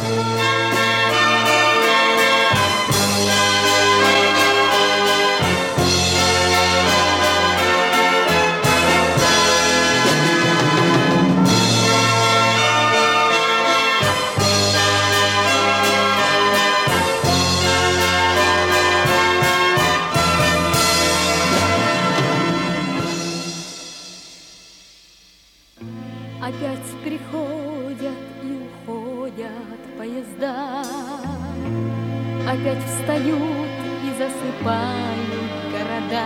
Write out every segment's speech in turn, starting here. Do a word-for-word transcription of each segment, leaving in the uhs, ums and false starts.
Опять приходят и уходят поезда, опять встают и засыпают города.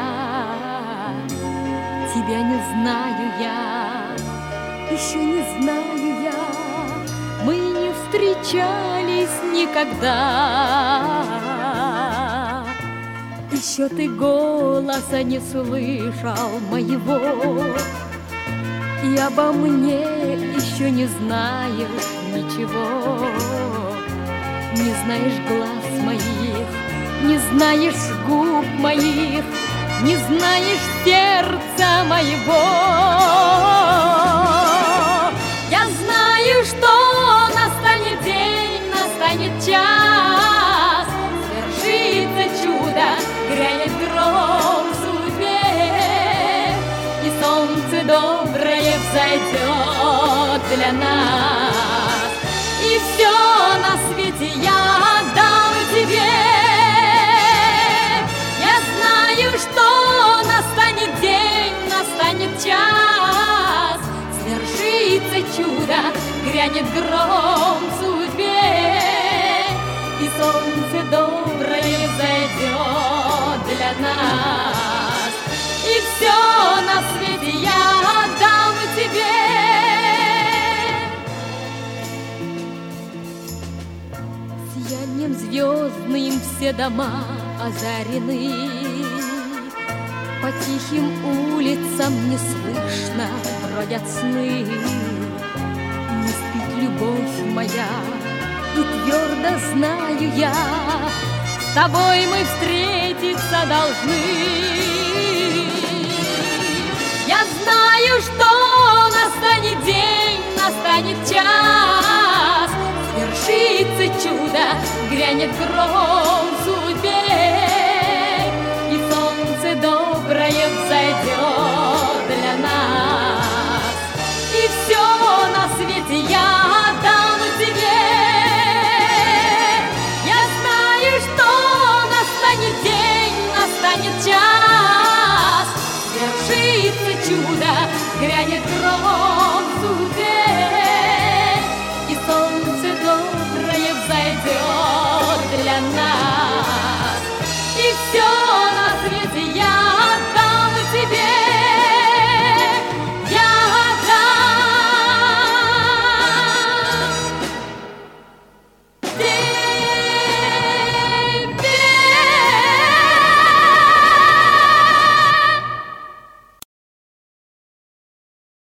Тебя не знаю я, еще не знаю я, мы не встречались никогда. Еще ты голоса не слышал моего, и обо мне еще не знаешь ничего. Не знаешь глаз моих, не знаешь губ моих, не знаешь сердца моего. Я знаю, что настанет день, настанет час, свершится чудо, грянет гром в судьбе, и солнце доброе взойдет для нас, и все на свете я отдам тебе. Я знаю, что настанет день, настанет час, свершится чудо, грянет гром в судьбе, и солнце доброе взойдет для нас, и все на свете я отдам тебе. Сиянием звездным все дома озарены, по тихим улицам неслышно бродят сны. Не спит любовь моя, и твердо знаю я, с тобой мы встретиться должны. Я знаю, что настанет день, настанет час, свершится чудо, грянет гром в судьбе,